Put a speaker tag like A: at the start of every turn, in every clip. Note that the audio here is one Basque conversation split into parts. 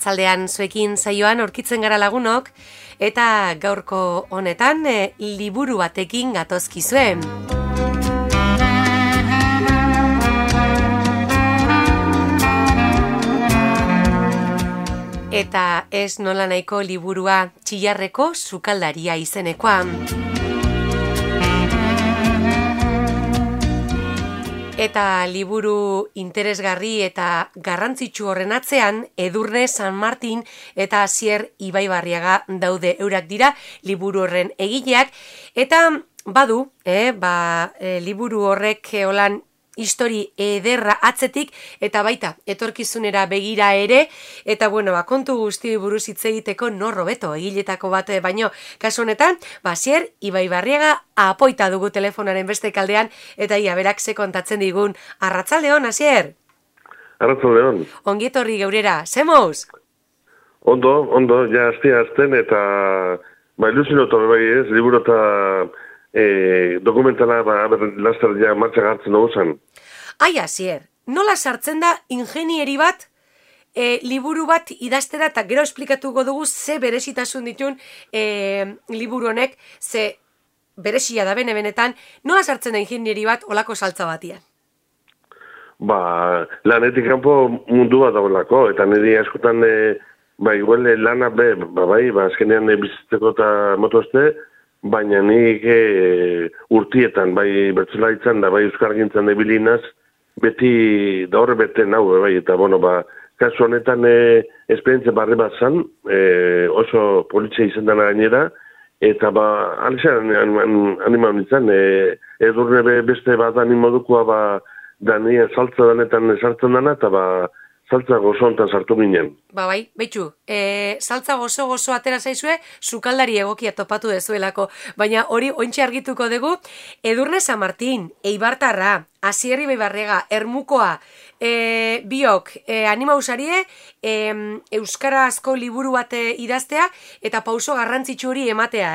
A: Arratsaldean zuekin saioan aurkitzen gara lagunok, eta gaurko honetan liburu batekin gatozkizue. Eta ez nola nahiko liburua Txillarreko sukaldaria izenekoa. Eta liburu interesgarri eta garrantzitsu horren atzean, Edurne San Martin eta Asier Ibaibarriaga daude, eurak dira liburu horren egileak, eta badu, liburu horrek holan histori ederra atzetik eta baita etorkizunera begira ere, eta kontu guzti buruz hitz egiteko nor hobeto egiletako bat baino kasu honetan, Asier Ibaibarriaga apoita dugu telefonaren beste kaldean, eta ia berak ze kontatzen digun. Arratsaldeon, Asier.
B: Arratsaldeon.
A: Ongi etorri geurera, zemoz?
B: Ondo, ja azten eta ilusionoto bai ez, liburu eta dokumentala laster ja martxan hartzen dugu zen.
A: Ai, Asier, nola sartzen da ingenieri bat liburu bat idaztera, eta gero esplikatuko dugu ze berezitasun ditun liburu honek, ze berezia da benetan, nola sartzen da ingenieri bat olako saltza batian?
B: Lanetik kanpo mundu bat dagoelako, eta niri askotan igual lana azkenean bizitzeko eta motozte, baina nik urtietan, bertsolaritzan da, euskargintzan ebilinaz, beti da horre bete nau, eta kasu honetan esperientzia barri bat zan, oso politxe izan dena gainera, eta alizan anima honitzen, Edurne beste bat animodukoa da nire saltza danetan sartzen dena, eta saltza gozo honetan sartu ginen.
A: Betxu, saltza gozo atera zaizue, sukaldari egokia topatu dezuelako, baina hori ointxe argituko dugu. Edurne San Martin, Eibartarra, Asier Ibaibarriaga, Ermukoa, biok, anima usarie, euskarazko liburu bat idaztea, eta pauso garrantzitsu hori ematea,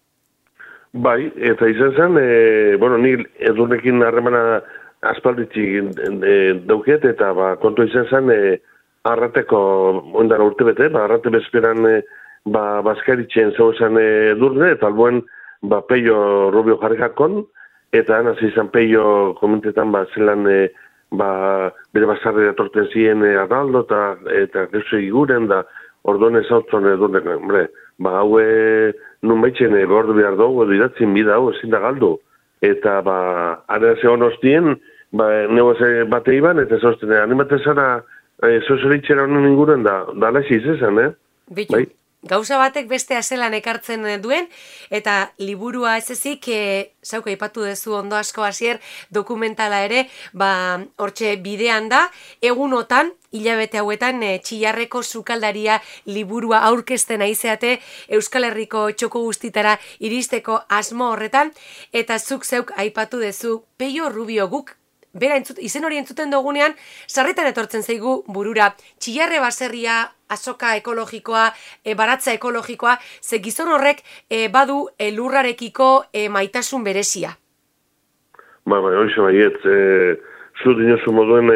B: Eta izan zen, ni Edurnekin harremana aspalditzik dauket, eta kontu izan zen, arrateko ondara urte bete, arrate bezperan bazkaritzen zeu zen Edurne, eta albuen Peio Rubio jarrikakon, eta nazi izan Peio komentetan zelan bere bazarri atorten ziren Arnaldo, eta gezu eguren, da orduan ezautzen Edurne, haue nun baitzen gordu behar dugu, idatzin bida hau ezin da galdu. Eta ara ze honostien, nego bate iban, eta zozten, animatzen zara, zozoritxera honen inguren da alaxi izan,
A: Bitu, gauza batek bestea zelan ekartzen duen, eta liburua ez ezik, zauka ipatu dezu ondo asko Asier, dokumentala ere, hortxe bidean da, egunotan, hilabete hauetan, Txillarreko sukaldaria liburua aurkezten aizeate Euskal Herriko txoko guztitara iristeko asmo horretan, eta zuk zeuk aipatu dezu Peio Rubio, guk bera izen hori entzuten dugunean, sarritan etortzen zaigu burura, Txillarre baserria, azoka ekologikoa, baratza ekologikoa, ze gizon horrek badu lurrarekiko maitasun berezia.
B: Hoxe baiet, zu dinosu moduen,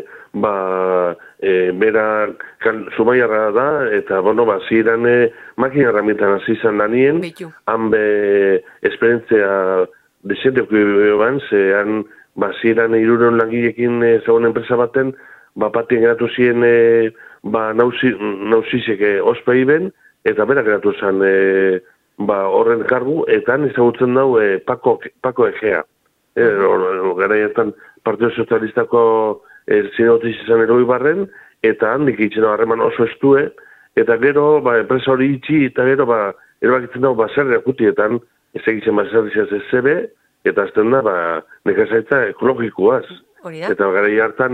B: bera Zumaiarra da, eta ziren makina herramientan hasi izan lanien, han esperientzia desenteko ban, zehan ziren iruron langilekin zegoen enpresa baten, patien geratu ziren nauzizek ospei ben, eta berak geratu zen horren kargu, eta han ezagutzen dau Pako Egea. Garaietan Partido Sozialistako zinegotiz izan eroi barren, eta handik itxen harreman oso estue, eta gero enpresa hori itxi, eta gero erabakitzen dago baserri akutietan, ez egitzen baserri ez zebe, eta azten da nekazaitza ekologikoaz. Eta gara hartan,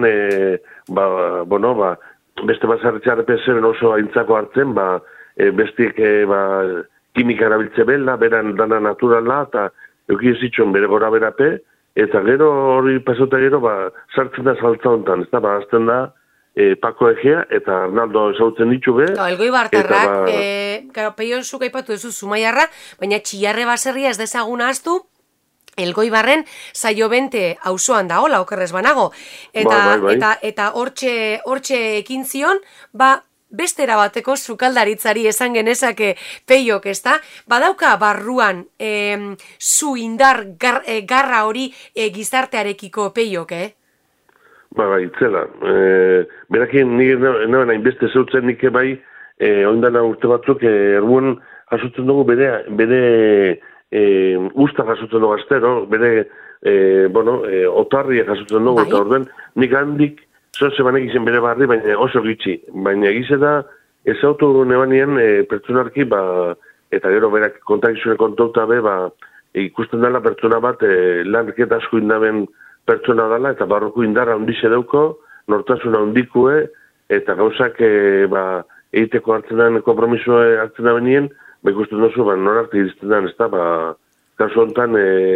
B: beste baserritxarre peseren oso aintzako hartzen, bestik kimika erabiltze bela, beran dana naturala, eta eukiz itxon bere gora berape, eta gero hori pasauta gero sartzen da saltza honetan, ez da, azten da Pako Egea, eta Arnaldo ezagutzen ditu be.
A: Elgoibartarrak, Peio zuk aipatu duzu Zumaiarra, baina Txillarre baserria ez dezaguna aztu, Elgoibarren Saiobente auzoan dagoela, okerrez banago. Eta hortxe ekin zion, beste erabateko sukaldaritzari esan genezake Peiok, ezta? Badauka barruan zu indar garra hori gizartearekiko Peiok,
B: Ba, itzela. Berakin nire naben hainbeste zeutzen nike bai, oindana urte batzuk, erguen jasotzen dugu bere usta jasotzen dugu astero, bere otarria jasotzen dugu, eta orden nik handik zoze banek izen bere barri, baina oso gitxi. Baina egize da, ez autu nebanien pertsonarki, eta gero berak kontakizune kontauta be, ikusten dela pertsona bat lanketa asko indaben pertsona dela, eta barroko indarra handize dauko, nortasuna handikue, eta gauzak egiteko hartzen den kompromisoa hartzen da benien, ikusten duzu, norarte iristen den, ez da, kasu honetan,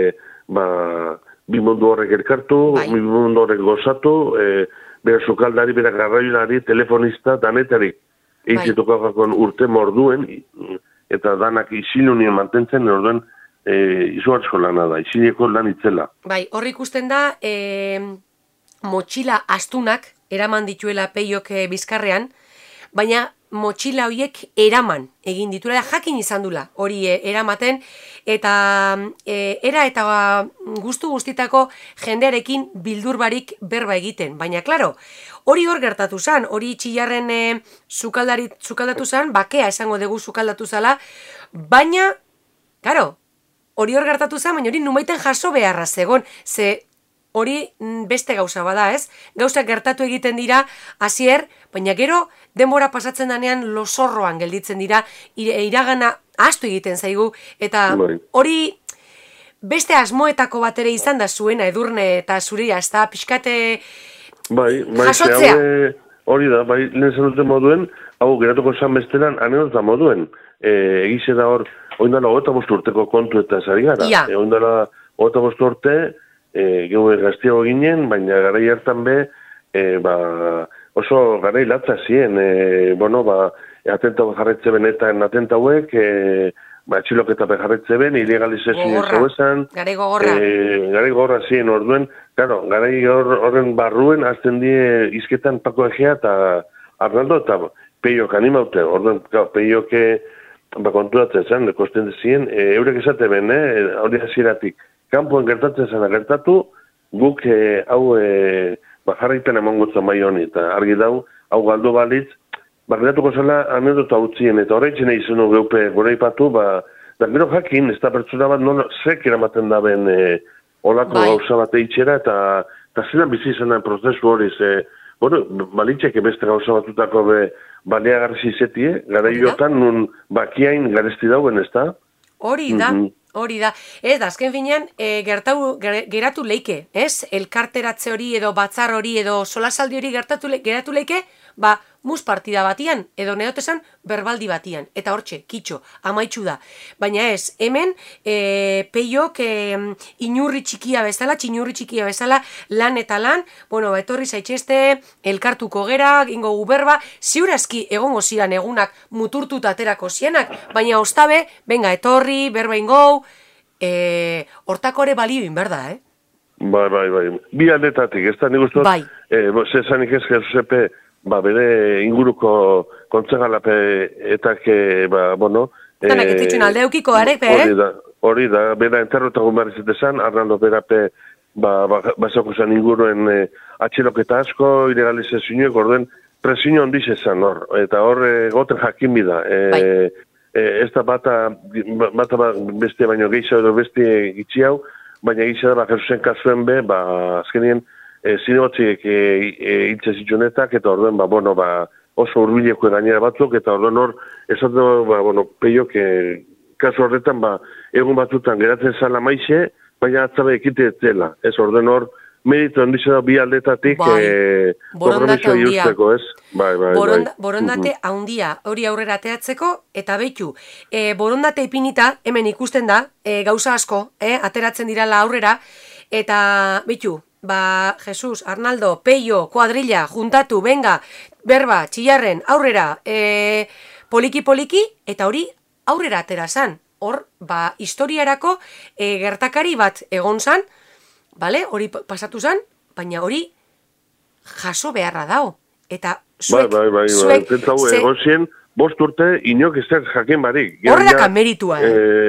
B: bi mundu horrek elkartu, bi mundu horrek gozatu, bera sukaldari, bera garraioari, telefonista, danetarik egitetuko jakon urte morduen, eta danak isilunien mantentzen, orduen izugartzko lana da, isileko lan itzela.
A: Bai, hor ikusten da, motxila astunak eraman dituela Peiok Bizkarrean, baina motxila horiek eraman egin dituela, jakin izan dula hori eramaten, eta eta guztu guztitako jendearekin bildurbarik berba egiten. Baina, klaro, hori hor gertatu zan, hori Txillarren sukaldatu zan, bakea esango dugu sukaldatu zala, baina, klaro, hori hor gertatu zan, baina hori numaiten jaso beharra zegon, ze hori beste gauza bada, ez? Gauzak gertatu egiten dira, hasier, baina gero denbora pasatzen danean losorroan gelditzen dira, iragana ahaztu egiten zaigu, eta hori beste asmoetako bat ere izan da zuena, Edurne eta zuria, ez da, pixkate jasotzea.
B: Hori da, lehen zenuten moduen, hau geratuko zan bestelan, anedota moduen. Egize da hor, oindala 25 urteko kontu eta zari gara. Oindala 25 urte, gehu gaztiago ginen, baina garai hartan be, oso garai latza ziren, atenta jarretze benetan atenta hauek, atxiloketa bejarretze ben, ilegalizazioen zauezan.
A: Garai gogorra.
B: Garai gogorra ziren orduen, claro, garai horren barruen, azten die izketan Pako Egea eta Arnaldo eta Peiok animaute, orduen, Peiok konturatzen zen, kosten dezien, eurek esate ben, hori hasieratik. Kampoen gertatzen zena gertatu, guk hau jarraipen emangotzen bai honi, eta argi dau, hau galdu balitz, gertatuko zela anedota utzien, eta horreitzen izan geupe gure ipatu, da gero jakin, ez da pertsona bat nola zek eramaten da ben olako gauza bat eitxera, eta zelan bizi izan prozesu hori, balitxek beste gauza batutako baleagarri izetie, gara hiotan nun bakiain garesti dauen, ez da?
A: Hori da. Hori da. Ez da, azken finean, geratu leike, ez? Elkarteratze hori edo batzar hori edo solasaldi hori geratu leike, mus partida batian, edo neotesan berbaldi batian. Eta hortxe, kitxo, amaitxu da. Baina ez, hemen Peiok inurri txikia bezala, lan eta lan, etorri zaitxeste, elkartuko gera, ingo guberba, ziurazki egongo ziren egunak muturtuta aterako zienak, baina ostabe, benga, etorri, berba ingou, hortako ere balio inberda,
B: Bai. Bi aldetatik, ez da nik uste, zezanik ez gerzepe, bere inguruko kontzegalape etak,
A: Zanak ez dituen alde eukiko arek,
B: Hori da, bera enterrotagun behar izatesan, Arnaldo berape, basako zen inguruen atxiloketa asko, ilegalizazioak, orduen, presiño ondiz ezan hor, eta hor goten jakin bida. Ez da bata beste baino gehiago edo beste gitzi hau, baina gizia da Jesusen kasuen be, azkenien, zinegotziek hiltze zitzunetak, eta orduen, oso urbileko gainera batzuk, eta orduen hor, esaten, Peiok, kasu horretan, egun batzutan geratzen zala maixe, baina atzabe ekite zela. Ez orduen hor, meritu handizu da bi aldetatik, kompromiso iusteko, ez?
A: Borondate handia hori aurrera ateatzeko, eta behitu, borondate ipinita, hemen ikusten da, gauza asko, ateratzen dirala aurrera, eta behitu, Jesus, Arnaldo, Peio, kuadrilla, juntatu, venga, berba, Txillarren, aurrera, poliki, eta hori aurrera atera zan. Hor, historiarako gertakari bat egon zan, hori pasatu zan, baina hori jaso beharra dao. eta zuek...
B: Egozien, 5 urte inok ez da jakin barik.
A: Horrelak ameritua,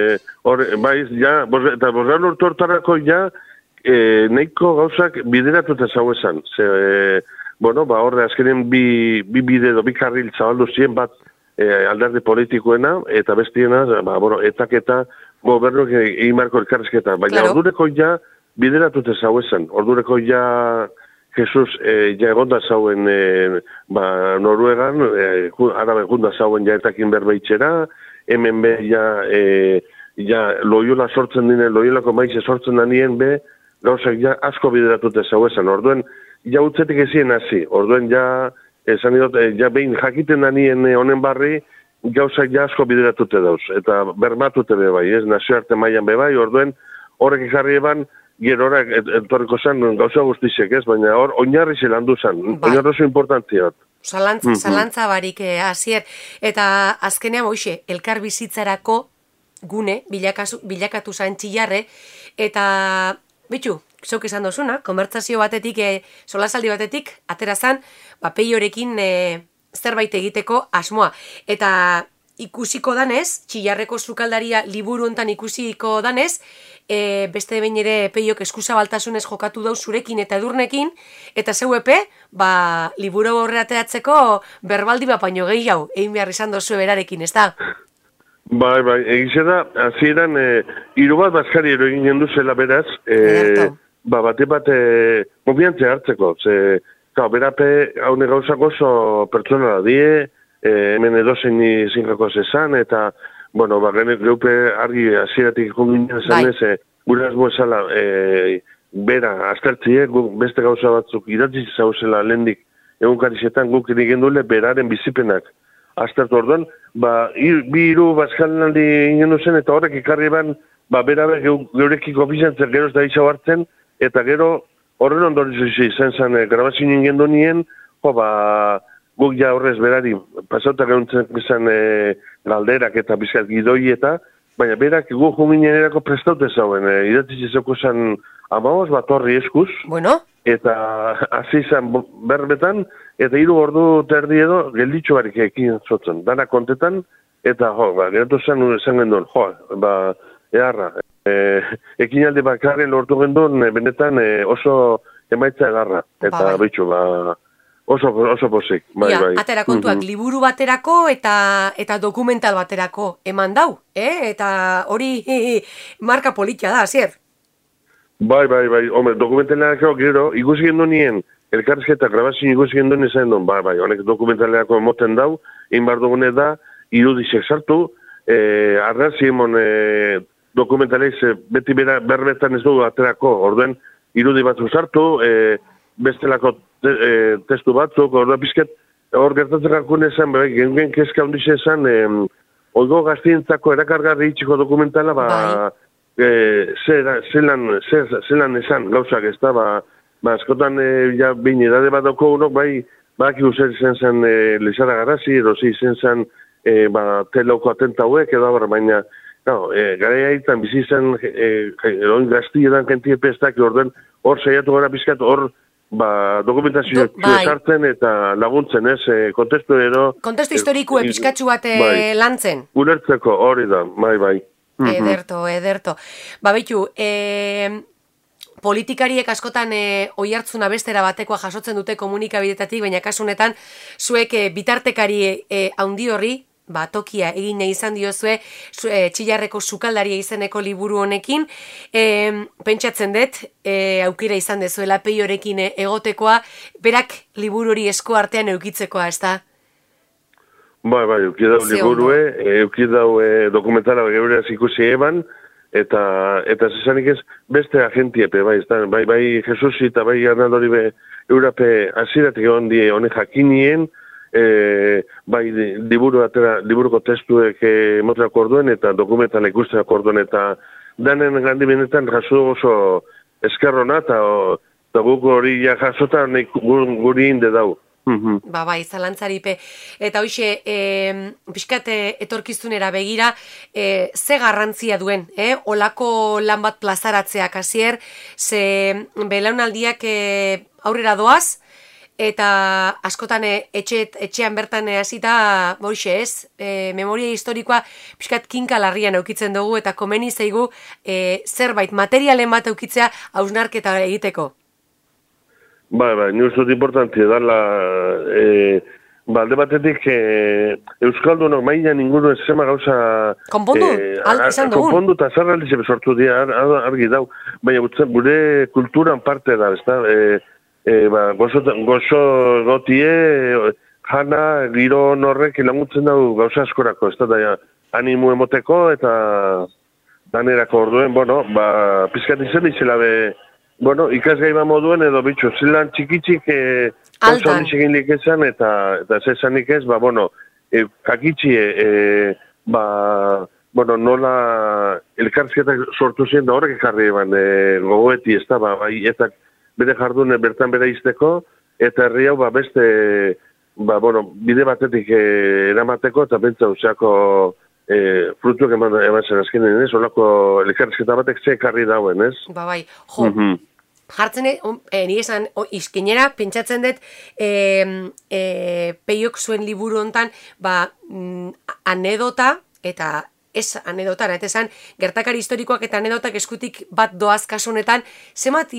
B: Eta 5 urte hortarako nahiko gauzak bideratuta zau esan. Horre azkenen bi bide edo bi karril zabaldu ziren bat alderdi politikoena, eta bestiena, etak eta gobernuak egin marko elkarrezketa. Baina ordureko bideratuta zau esan. Ordureko Jesus egonda zauen Noruegan, arabe egonda zauen etakin berbeitxera, hemen loiola sortzen dinen, loiolako maize sortzen danien gauzak asko bideratute zau esan. Orduen, utzetik ezien hasi. Orduen, esan dut, behin jakiten danien honen barri, gauzak asko bideratute dauz. Eta bermatute bai, nazioarte mailan bai, orduen, horrek ikarri eban, gero horak entorriko zen gauza guztizek, baina hor oinarri zelan du zen, oinarri oso importantzia.
A: Zalantza barik hasier, eta azkenean elkar bizitzarako gune bilakatu zen Txillarre, eta zeuk esan dozuna, konbertsazio batetik, solasaldi batetik, atera zen, Peiorekin zerbait egiteko asmoa, eta ikusiko danez, Txillarreko sukaldaria liburu hontan ikusiko danez, beste behin ere Peiok eskuzabaltasunez jokatu dauz zurekin eta Edurnekin, eta zeu epe, liburu horreateatzeko berbaldi baino gehiago, egin behar izan dozu berarekin, ez da?
B: Bai, egize da, hasieran hiru bat bazkari egin jendu zela beraz, bate konfiantzia hartzeko, berape haune gauzak oso pertsonala die, hemen edozein zinkako zezan, eta geupe argi hasieratik junginen zanez, gure asmo esala bera aztertzie, beste gauza batzuk idatzi zauzela lehendik egunkarizetan guk egin dule beraren bizipenak aztertu orduan, bi hiru bazkalaldi ingen duzen, eta horrek ikarri eban, berabe geurekiko bizantzen gero ez da izau hartzen, eta gero horren ondorizu izan zen grabazio ingen duen guk horrez berari pasautak eguntzen izan galderak eta bizkat gidoi baina berak guk junginen erako prestaute zauen, idatzizizeko zen 15 bat horri eskuz, eta hasi izan berbetan, eta 3 ordu terdi edo gelditxo barik ekin zotzen, dana kontetan, eta geratu zen genduen, eharra, ekin alde bakarren lortu genduen, benetan oso emaitza egarra, eta behitxu, oso pozik, bai.
A: Atera kontuak, liburu baterako eta dokumental baterako eman dau, eta hori marka politia da, hasier?
B: Bai, dokumentalako gero, ikusi gendun nien, elkarrizketa grabazio ikusi gendun izan duen, honek dokumentalako emoten dau, inbar dugune da, irudizek sartu, arrazi emon dokumentalek beti berbetan ez dugu aterako, orduen irudi batzu sartu, bestelako testu batzuk, hor gertatzen gakun esan, genuen kezka hondiz esan, oigo gaztientzako erakargarri itxiko dokumentala, zelan esan gauzak ez da, askotan behin edade bat dauko unok, baki user izen zen Lizara Garazi, erosi izen zen telauko atenta hauek, edo baina, gara haitan bizi zen, eroin gaztietan kentie pestak, hor saiatu gara bizkat, hor dokumentazio sartzen eta laguntzen, kontestu edo...
A: Kontestu historiko episkatxu bat lantzen.
B: Ulertzeko, hori da, bai.
A: Ederto. Baitu, politikariek askotan oihartzuna bestera batekoa jasotzen dute komunikabidetatik, baina kasunetan zuek bitartekari handi horri, tokia egin nahi izan diozue Txillarreko sukaldaria izeneko liburu honekin, pentsatzen dut, aukera izan dezuela Peiorekin egotekoa, berak liburu hori esko artean eukitzekoa, ez da?
B: Bai, eukidau liburue, eukidau dokumentala geureaz ikusi eban, eta zesanik ez beste agentiepe, bai Jesusi eta bai Arnaldori eurape aziratik egon die honek jakinien, bai liburuko testuek motrako orduen eta dokumentan ikusteak orduen eta danen gandimenetan jaso oso eskerrona eta guk hori jasotan guri inde dau.
A: Bai, zalantzaripe. Eta hoxe, pixkat etorkizunera begira, ze garrantzia duen, olako lan bat plazaratzeak hasier, ze belaunaldiak aurrera doaz, eta askotan etxean bertan hasita boixe ez, memoria historikoa pixkat kinka larrian eukitzen dugu eta komeni zaigu zerbait materialen bat eukitzea hausnarketa egiteko.
B: Bai, ni uste dut importantia dala, alde batetik Euskaldunok mailan inguru zema gauza
A: konpondu
B: eta zarralize sortu dira, argi dau, baina gure kulturan parte da, ez da, gozo gotie, jana, giro horrek laguntzen dau gauza askorako, ez da, animu emoteko eta danerako orduen, pizkat izan izela ikasgai moduen edo bitxo, zilan txikitzik gauza hori egin likezan eta zezanik ez, kakitxie, nola elkarrizketak sortu ziren da horrek ekarri eban gogoeti ez da, eta bere jardune bertan bere izteko, eta herri hau beste, bide batetik eramateko, eta bentsa useako frutuak eman zen azkenen, ez? Olako elkarrizketa batek ze ekarri dauen, ez?
A: Jartzen, nire esan, izkinera, pentsatzen dut, peiok zuen liburu hontan, anedota, eta ez anedotara, eta esan, gertakari historikoak eta anedotak eskutik bat doaz kasunetan, zemat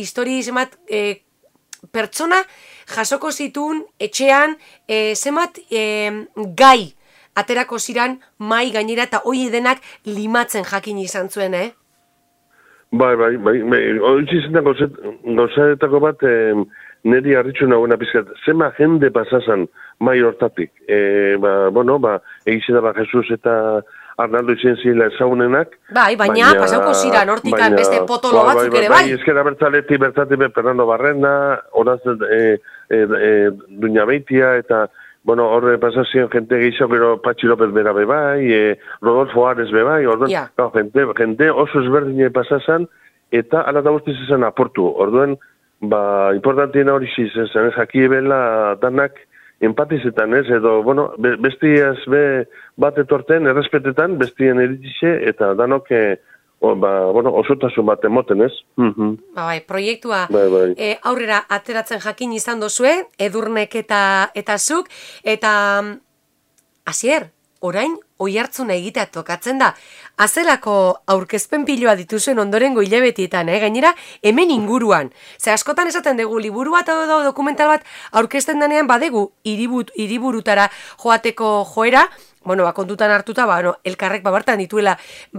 A: pertsona jasoko zituen etxean, zemat gai aterako ziran mai gainera eta hoi denak limatzen jakin izan zuen,
B: Bai, hori zintan gauzaetako bat niri harritxu nagoena pizkat, zema jende pasazan mai hortatik. Egizena Jesus eta Arnaldo izen zila ezagunenak.
A: Baina pasauko ziran hortikan beste potolo batzuk ere, bai?
B: Ezkera bertatik Fernando Barrena, horaz Duña Beitia eta horre pasazien jente gehiago, gero Patxi López bera bebai, Rodolfo Ares bebai, jente oso ezberdine pasazan, eta ala da guztiz izan aportu. Orduen, importantiena hori zizan, ez jaki ebela danak empatizetan, ez, edo, bestiaz bat etorten, errespetetan, bestien eritxe, eta danok, osotasun bat emoten, ez?
A: Proiektua aurrera ateratzen jakin izan dozue, Edurnek eta zuk, eta Asier, orain oihartzuna egitea tokatzen da. Azelako aurkezpen piloa dituzuen ondorengo hilabetietan, gainera, hemen inguruan. Ze askotan esaten dugu, liburu bat edo dokumental bat aurkezten denean badegu hiriburutara joateko joera, kontutan hartuta, elkarrek bertan dituela,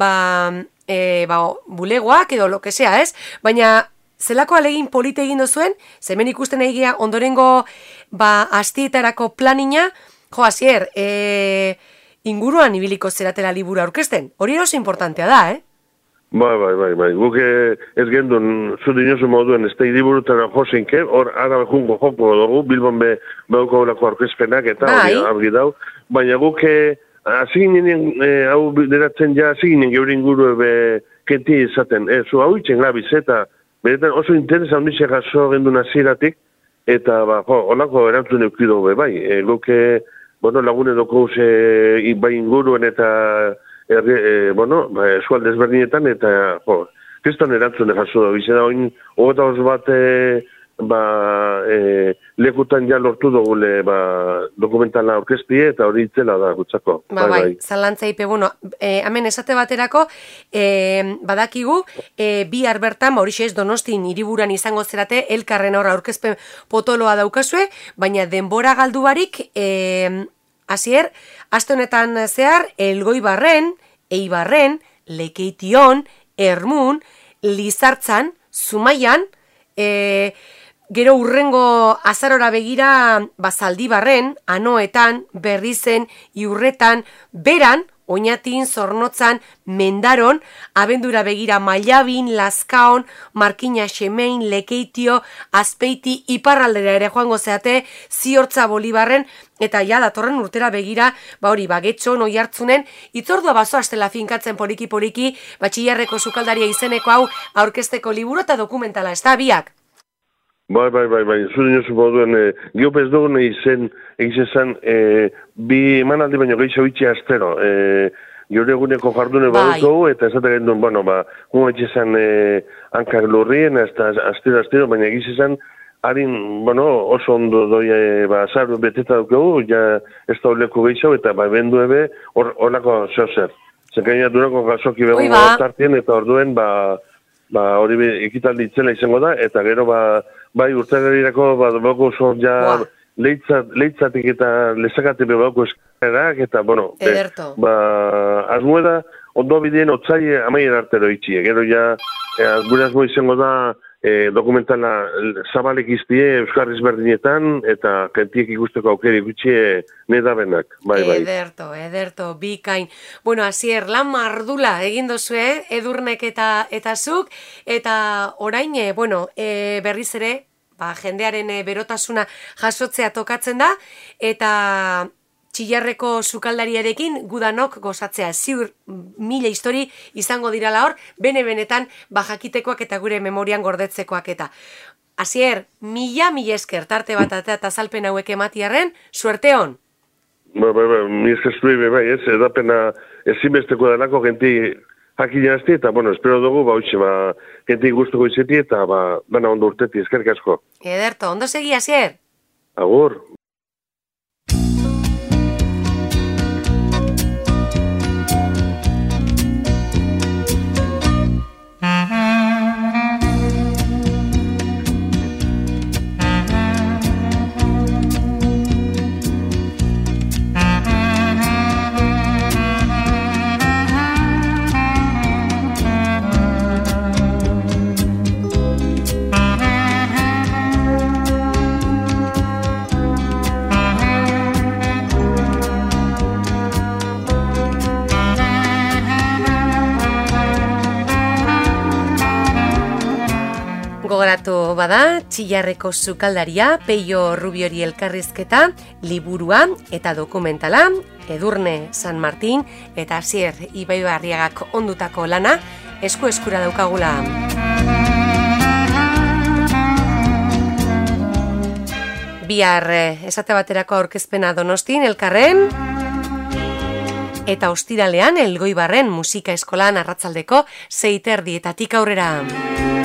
A: bulegoak edo lo que sea, ez? Baina, zelako alegin polite egin dozuen, zemen ikusten egia ondorengo astietarako planina, Asier, inguruan ibiliko zeratela liburu aurkezten. Hori eroso importantea da,
B: Bai. Guk ez gendun zu dinosu moduen ez da hiriburutara jozinke, hor ara jungo joko dugu, Bilbon behauko horako aurkezpenak eta hori argi dau. Baina guk hasi ginen, hau bideratzen hasi ginen geure inguru kenti izaten. Zu hau itxen gabiz eta beretan oso interesa ondizia jaso gendun hasieratik eta holako erantzun eukido bai. Guk lagune doko bai inguruen eta eskualde ezberdinetan eta kriston erantzune jaso da. Bizena oin, hogeta oso bat lekutan ja lortu dugule dokumentala orkestie eta hori itzela da gutzako.
A: Zalantzaipe, hemen esate baterako badakigu bihar bertan, Maurixez Donostin hiriburan izango zerate elkarren horra aurkezpen potoloa daukazue, baina denbora galdu barik Asier, aste honetan zehar Elgoibarren, Eibarren, Lekeition, Ermun, Lizartzan, Zumaian, gero urrengo azarora begira Zaldibarren, Anoetan, Berrizen, Iurretan, Beran, Oñatin, Zornotzan, Mendaron, abendura begira Mailabin, Lazkaon, Markina Xemein, Lekeitio, Azpeiti, Iparraldera ere joango zeate, Ziortza Bolibarren, eta datorren urtera begira, Getxon, Oihartzunen, itzordua bazo astela finkatzen poliki-poliki, batxillarreko sukaldaria izeneko hau aurkezteko liburu eta dokumentala, ez da biak?
B: Bai, zu dinosu moduen, geopez dugun egizezan, bi emanaldi baino gehiago itxi astero, geure eguneko jardune badutu, eta esaten genduen, gu egizezan hankak lurrien, astero, baina egizezan, harin, oso ondo doi, zaru beteta dugu, ja ez da oleko gehiago, eta bendu ebe, horako zer. Zekaina durako gazoki begongo tartien, eta orduen, hori ekitaldi itzela izango da, eta gero, bai urtegarirako, dugu oso ja leitzatik eta lezakate bebago eskarak, eta, azmueda, ondo bideen otzai amaien artero itxie. Gero ja, gure asmo izango da, dokumentala zabalek iztie Euskarriz berdinetan, eta kentiek ikusteko aukeri gutxie nedabenak. Bai.
A: Ederto, bikain. Bueno, Asier, lan mardula egin dozue, Edurnek eta zuk, eta orain, berriz ere, jendearen berotasuna jasotzea tokatzen da, eta Txillarreko sukaldariarekin gudanok gozatzea. Ziur 1000 histori izango dirala hor, benetan jakitekoak eta gure memorian gordetzekoak eta. Asier, mila esker tarte bat eta azalpen hauek ematiarren, suerte hon?
B: Mi esker zui, ez, edapena ezinbesteko denako genti jakinazti, eta, espero dugu, genti guztuko izeti, eta, bana ondo urteti, eskerrik asko.
A: Ederto, ondo segi, Asier?
B: Agur.
A: Gogoratu bada, Txillarreko sukaldaria, Peio Rubiori elkarrizketa, liburua eta dokumentala, Edurne San Martin eta Asier Ibaibarriagak ondutako lana, eskura daukagula. Bihar esate baterako aurkezpena Donostin elkarren, eta ostiralean Elgoibarren musika eskolan arratsaldeko 6:30 aurrera.